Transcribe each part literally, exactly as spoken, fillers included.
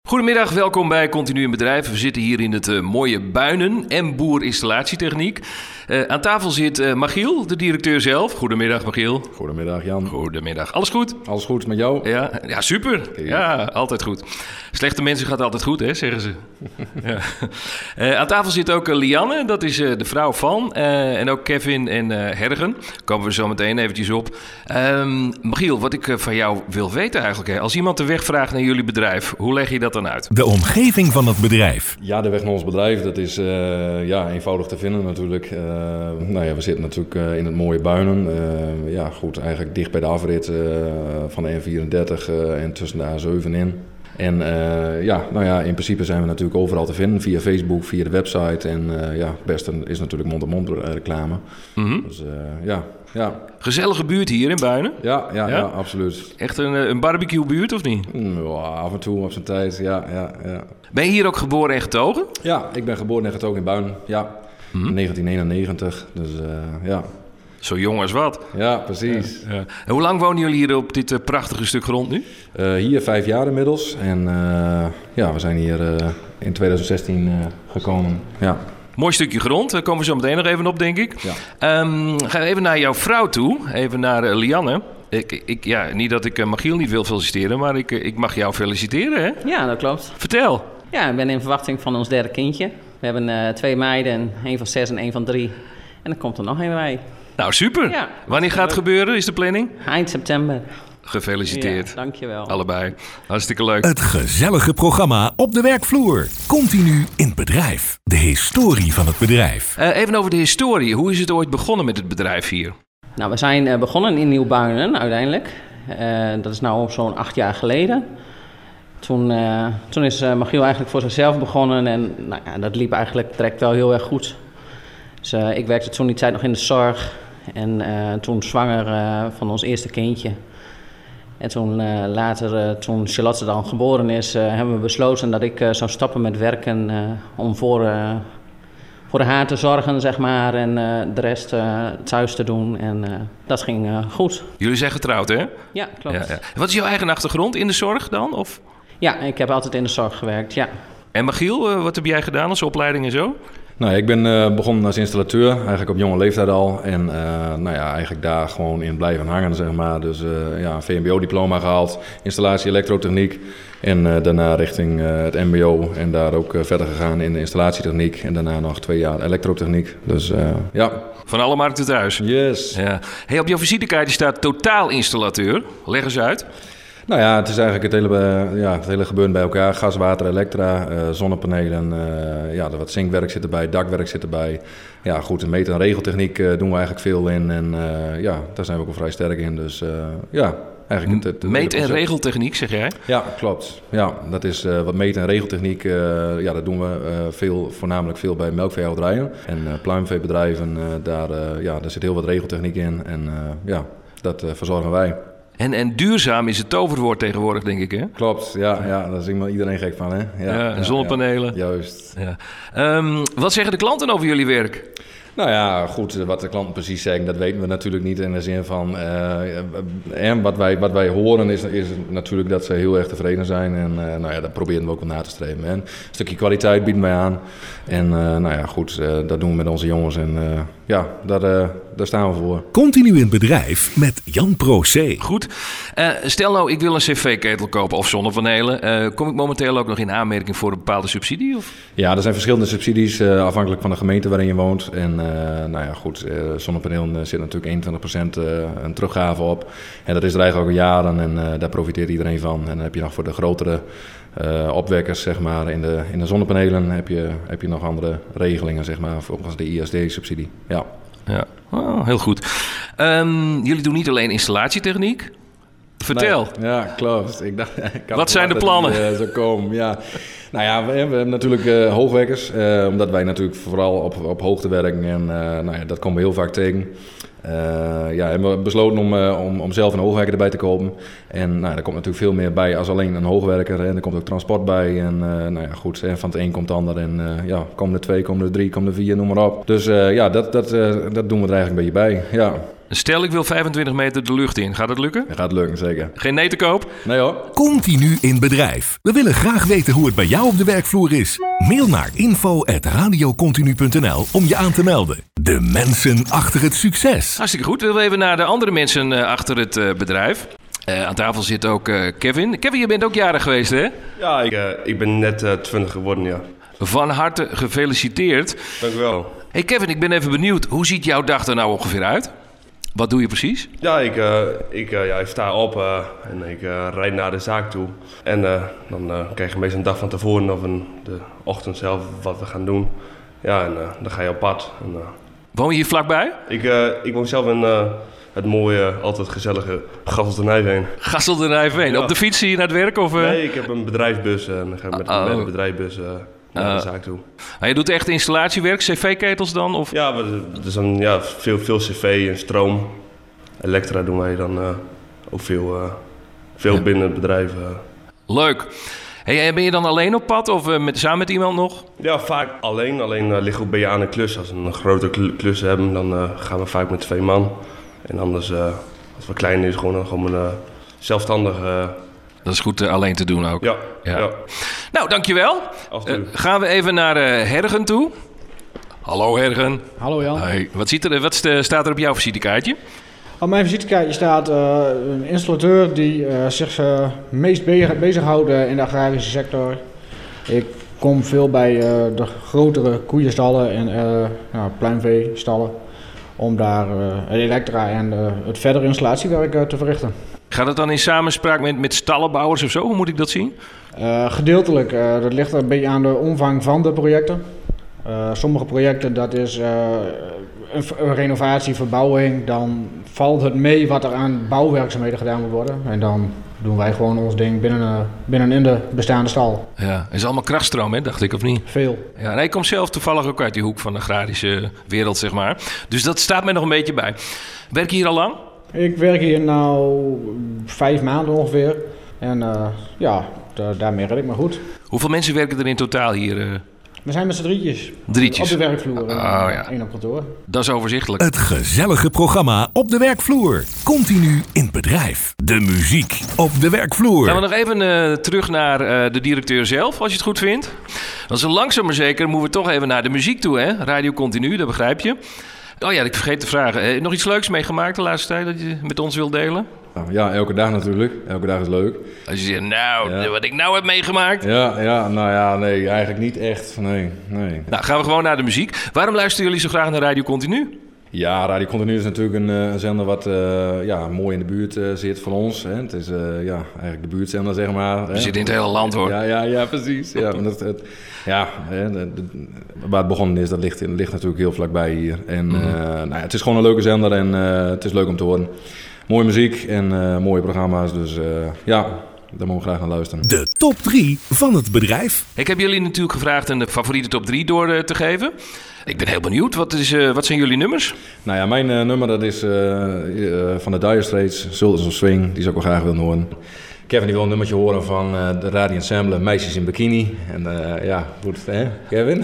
Goedemiddag, welkom bij Continu in Bedrijf. We zitten hier in het uh, mooie Buinen, M-Boer Installatietechniek. Uh, aan tafel zit uh, Machiel, de directeur zelf. Goedemiddag, Machiel. Goedemiddag, Jan. Goedemiddag. Alles goed? Alles goed met jou? Ja, ja super. Ja, altijd goed. Slechte mensen gaat altijd goed, hè, zeggen ze. ja. uh, aan tafel zit ook uh, Lianne, dat is uh, de vrouw van. Uh, en ook Kevin en uh, Hergen. Daar komen we zo meteen eventjes op. Um, Machiel, wat ik uh, van jou wil weten eigenlijk. Hè. Als iemand de weg vraagt naar jullie bedrijf, hoe leg je dat dan uit? De omgeving van het bedrijf. Ja, de weg naar ons bedrijf, dat is uh, ja, eenvoudig te vinden natuurlijk. Uh, nou ja, we zitten natuurlijk uh, in het mooie Buinen. Uh, ja, goed, eigenlijk dicht bij de afrit uh, van de N vierendertig uh, en tussen de A zeven in. En uh, ja, nou ja, in principe zijn we natuurlijk overal te vinden. Via Facebook, via de website. En uh, ja, het beste is natuurlijk mond-to-mond reclame. Mm-hmm. Dus uh, ja, ja. Gezellige buurt hier in Buinen? Ja, ja, ja? ja, absoluut. Echt een, een barbecuebuurt of niet? Ja, af en toe op zijn tijd, ja, ja, ja. Ben je hier ook geboren en getogen? Ja, ik ben geboren en getogen in Buinen, ja. Mm-hmm. In negentien eenennegentig, dus uh, ja. Zo jong als wat. Ja, precies. Ja, ja. En hoe lang wonen jullie hier op dit uh, prachtige stuk grond nu? Uh, hier vijf jaar inmiddels. En uh, ja, we zijn hier uh, in twintig zestien uh, gekomen. Ja. Mooi stukje grond, daar komen we zo meteen nog even op, denk ik. Ja. Um, gaan we even naar jouw vrouw toe, even naar uh, Lianne. Ik, ik, ja, niet dat ik uh, Machiel niet wil feliciteren, maar ik, uh, ik mag jou feliciteren, hè? Ja, dat klopt. Vertel. Ja, ik ben in verwachting van ons derde kindje. We hebben uh, twee meiden, één van zes en één van drie. En dan komt er nog één bij. Nou, super. Ja, wanneer gaat het gebeuren, is de planning? Eind september. Gefeliciteerd. Ja, dankjewel. Allebei. Hartstikke leuk. Het gezellige programma op de werkvloer. Continu in bedrijf. De historie van het bedrijf. Uh, even over de historie. Hoe is het ooit begonnen met het bedrijf hier? Nou, we zijn uh, begonnen in Nieuw-Buinen uiteindelijk. Uh, dat is nu zo'n acht jaar geleden. Toen, uh, toen is uh, Machiel eigenlijk voor zichzelf begonnen en nou ja, dat liep eigenlijk direct wel heel erg goed. Dus uh, ik werkte toen die tijd nog in de zorg en uh, toen zwanger uh, van ons eerste kindje. En toen uh, later, uh, toen Charlotte dan geboren is, uh, hebben we besloten dat ik uh, zou stoppen met werken uh, om voor, uh, voor haar te zorgen, zeg maar, en uh, de rest uh, thuis te doen. En uh, dat ging uh, goed. Jullie zijn getrouwd, hè? Ja, klopt. Ja, ja. Wat is jouw eigen achtergrond in de zorg dan? Of? Ja, ik heb altijd in de zorg gewerkt, ja. En Machiel, uh, wat heb jij gedaan als opleiding en zo? Nou, ik ben uh, begonnen als installateur, eigenlijk op jonge leeftijd al. En uh, nou ja, eigenlijk daar gewoon in blijven hangen, zeg maar. Dus uh, ja, een V M B O-diploma gehaald, installatie elektrotechniek. En uh, daarna richting uh, het M B O en daar ook uh, verder gegaan in de installatietechniek. En daarna nog twee jaar elektrotechniek. Dus uh, ja. Van alle markten thuis. Yes. Ja. Hey, op jouw visitekaartje staat totaalinstallateur. Leg eens uit. Nou ja, het is eigenlijk het hele, ja, het hele gebeuren bij elkaar. Gas, water, elektra, uh, zonnepanelen, uh, ja, wat zinkwerk zit erbij, dakwerk zit erbij. Ja, goed, de meet- en regeltechniek uh, doen we eigenlijk veel in. En uh, ja, daar zijn we ook wel vrij sterk in. Dus uh, ja, eigenlijk het, het, het meet- en regeltechniek, zeg jij? Ja, klopt. Ja, dat is uh, wat meet- en regeltechniek. Uh, ja, dat doen we uh, veel, voornamelijk veel bij melkveehouderijen en uh, pluimveebedrijven. Uh, daar, uh, ja, daar zit heel wat regeltechniek in. En uh, ja, dat uh, verzorgen wij. En, en duurzaam is het toverwoord tegenwoordig, denk ik, hè? Klopt, ja, ja, daar is iedereen gek van, hè? Ja, ja en zonnepanelen. Ja, juist. Ja. Um, wat zeggen de klanten over jullie werk? Nou ja, goed, wat de klanten precies zeggen, dat weten we natuurlijk niet in de zin van... Uh, en wat wij, wat wij horen is, is natuurlijk dat ze heel erg tevreden zijn. En uh, nou ja, dat proberen we ook wel na te streven. En een stukje kwaliteit bieden wij aan. En uh, nou ja, goed, uh, dat doen we met onze jongens. En uh, ja, daar, uh, daar staan we voor. Continu in bedrijf met Jan Pro C. Goed. Uh, stel nou, ik wil een cv-ketel kopen of zonnepanelen. Uh, kom ik momenteel ook nog in aanmerking voor een bepaalde subsidie? Of? Ja, er zijn verschillende subsidies uh, afhankelijk van de gemeente waarin je woont. En uh, nou ja, goed, uh, zonnepaneel uh, zit natuurlijk eenentwintig procent uh, een teruggave op. En dat is er eigenlijk al jaren en uh, daar profiteert iedereen van. En dan heb je nog voor de grotere uh, opwekkers, zeg maar, in de, in de zonnepanelen heb je, heb je nog andere regelingen, zeg maar, volgens de I S D-subsidie. Ja. Ja, oh, heel goed. Um, jullie doen niet alleen installatietechniek. Vertel. Nee, ja, klopt. Ik dacht, ik Wat zijn de plannen? Die, uh, zo komen. Ja. Nou ja, we, we hebben natuurlijk uh, hoogwerkers, uh, omdat wij natuurlijk vooral op, op hoogte werken en uh, nou ja, dat komen we heel vaak tegen. Uh, ja, hebben we besloten om, uh, om, om zelf een hoogwerker erbij te kopen. En nou, er komt natuurlijk veel meer bij als alleen een hoogwerker. En er komt ook transport bij. En uh, nou ja, goed, van het een komt het ander. En uh, ja, komen er twee, komen er drie, komen er vier, noem maar op. Dus uh, ja, dat, dat, uh, dat doen we er eigenlijk een beetje bij. Ja. Stel, ik wil vijfentwintig meter de lucht in. Gaat dat lukken? Dat gaat lukken, zeker. Geen nee te koop? Nee hoor. Continu in bedrijf. We willen graag weten hoe het bij jou op de werkvloer is. Mail naar info at radiocontinu punt n l om je aan te melden. De mensen achter het succes. Hartstikke goed. Willen we even naar de andere mensen uh, achter het uh, bedrijf. Uh, aan tafel zit ook uh, Kevin. Kevin, je bent ook jarig geweest, hè? Ja, ik, uh, ik ben net uh, twintig geworden, ja. Van harte gefeliciteerd. Dank u wel. Hey Kevin, ik ben even benieuwd. Hoe ziet jouw dag er nou ongeveer uit? Wat doe je precies? Ja, ik, uh, ik, uh, ja, ik sta op uh, en ik uh, rijd naar de zaak toe. En uh, dan uh, krijg je meestal een dag van tevoren of een, de ochtend zelf wat we gaan doen. Ja, en uh, dan ga je op pad. En, uh, Woon je hier vlakbij? ik, uh, ik woon zelf in uh, het mooie, altijd gezellige Gasselte-Nijveen. Gasselte-Nijveen. Ja. Op de fiets hier naar het werk? Of, uh... Nee, ik heb een bedrijfsbus en dan ga ik met, Oh. met een bedrijfsbus uh, naar Uh. de zaak toe. Maar je doet echt installatiewerk, cv-ketels dan? Of... Ja, maar er is dan ja, veel, veel cv en stroom. Elektra doen wij dan uh, ook veel, uh, veel Ja. binnen het bedrijf. Uh. Leuk. Hey, en ben je dan alleen op pad of uh, met, samen met iemand nog? Ja, vaak alleen. Alleen uh, ligt ook bij je aan een klus. Als we een grote kl- klus hebben, dan uh, gaan we vaak met twee man. En anders, uh, als het wat kleiner is, gewoon, uh, gewoon uh, zelfstandig. Uh, Dat is goed uh, alleen te doen ook. ja, Ja. ja. Nou, dankjewel. Af en toe. Uh, gaan we even naar uh, Hergen toe. Hallo Hergen. Hallo Jan. Hey, wat, ziet er, wat st- staat er op jouw visitekaartje? Op mijn visitekaartje staat uh, een installateur die uh, zich uh, meest be- bezighoudt uh, in de agrarische sector. Ik kom veel bij uh, de grotere koeienstallen en uh, nou, pluimveestallen om daar uh, het elektra en uh, het verdere installatiewerk uh, te verrichten. Gaat het dan in samenspraak met, met stallenbouwers of zo? Hoe moet ik dat zien? Uh, gedeeltelijk, uh, dat ligt een beetje aan de omvang van de projecten. Uh, sommige projecten, dat is uh, een, een renovatie, verbouwing, dan valt het mee wat er aan bouwwerkzaamheden gedaan moet worden. En dan doen wij gewoon ons ding binnen, uh, binnenin de bestaande stal. Ja, het is allemaal krachtstroom, hè, dacht ik, of niet? Veel. Ja, nee, ik kom zelf toevallig ook uit die hoek van de agrarische wereld, zeg maar. Dus dat staat mij nog een beetje bij. Werk je hier al lang? Ik werk hier nu vijf maanden ongeveer. En uh, ja, da- daarmee red ik me goed. Hoeveel mensen werken er in totaal hier? uh? We zijn met z'n drietjes. Drietjes. Op de werkvloer. Oh, uh, ja. één op kantoor. Dat is overzichtelijk. Het gezellige programma op de werkvloer. Continu in bedrijf. De muziek op de werkvloer. Gaan we nog even uh, terug naar uh, de directeur zelf, als je het goed vindt. Want zo langzaam maar zeker moeten we toch even naar de muziek toe, hè? Radio Continu, dat begrijp je. Oh ja, ik vergeet te vragen. Eh, nog iets leuks meegemaakt de laatste tijd dat je met ons wilt delen? Ja, elke dag natuurlijk. Elke dag is leuk. Als je zegt, nou, Ja. wat ik nou heb meegemaakt. Ja, ja, nou ja, nee, eigenlijk niet echt. Nee, nee. Nou, gaan we gewoon naar de muziek. Waarom luisteren jullie zo graag naar Radio Continu? Ja, Radio Continu is natuurlijk een, eh, een zender wat uh, ja, mooi in de buurt uh, zit van ons. Hè. Het is uh, ja, eigenlijk de buurtzender, zeg maar. We zitten in het hele land, hoor. Ja, ja, ja precies. Ja, want het, het, ja, hè, de, de, waar het begonnen is, dat ligt, ligt natuurlijk heel vlakbij hier. En mm-hmm. uh, nou ja, het is gewoon een leuke zender en uh, het is leuk om te horen. Mooie muziek en uh, mooie programma's, dus uh, ja, daar mogen we graag naar luisteren. De top drie van het bedrijf. Ik heb jullie natuurlijk gevraagd een favoriete top drie door uh, te geven. Ik ben heel benieuwd. Wat, is, uh, wat zijn jullie nummers? Nou ja, mijn uh, nummer dat is uh, uh, van de Dire Straits, Sultans of Swing. Die zou ik wel graag willen horen. Kevin die wil een nummertje horen van uh, de Radio Ensemble, Meisjes in Bikini. En uh, ja, goed, hè, Kevin?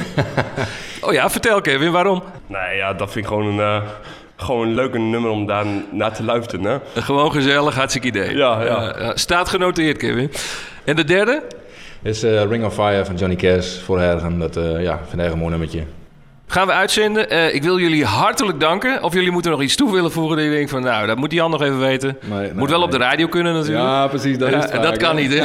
Oh ja, vertel Kevin, waarom? Nee, ja, dat vind ik gewoon een, uh, gewoon een leuke nummer om daar naar te luisteren. Hè? Gewoon gezellig, hartstikke idee. Ja, ja. Uh, staat genoteerd, Kevin. En de derde? Is uh, Ring of Fire van Johnny Cash voor Hergen. Dat uh, ja, vind ik echt een mooi nummertje. Gaan we uitzenden. Uh, ik wil jullie hartelijk danken. Of jullie moeten nog iets toe willen voegen. Dat je denkt van, nou, dat moet Jan nog even weten. Nee, nee, moet wel nee. op de radio kunnen natuurlijk. Ja, precies. Dat, Ja, is het en vaak, dat kan hè? niet, hè?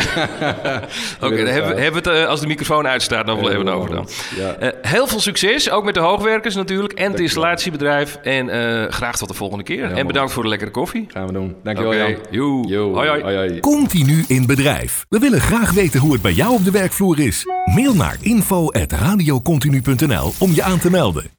Oké, okay, dan hebben we, hebben we het uh, als de microfoon uitstaat nog wel even over dan. Ja. Uh, heel veel succes, ook met de hoogwerkers natuurlijk. En het installatiebedrijf. En uh, graag tot de volgende keer. Ja, en bedankt voor de lekkere koffie. Gaan we doen. Dankjewel, Oké, Jan. joe. Yo. Hoi, hoi. Hoi, hoi. Continu in bedrijf. We willen graag weten hoe het bij jou op de werkvloer is. Mail naar info at radiocontinu punt n l om je aan te melden.